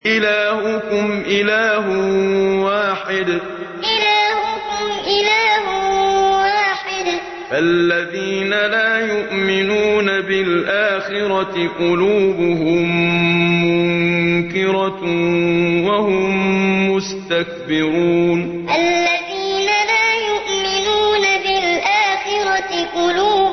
إلهكم إله واحد فالذين لا يؤمنون بالآخرة قلوبهم منكرة وهم مستكبرون. الذين لا يؤمنون بالآخرة قلوبهم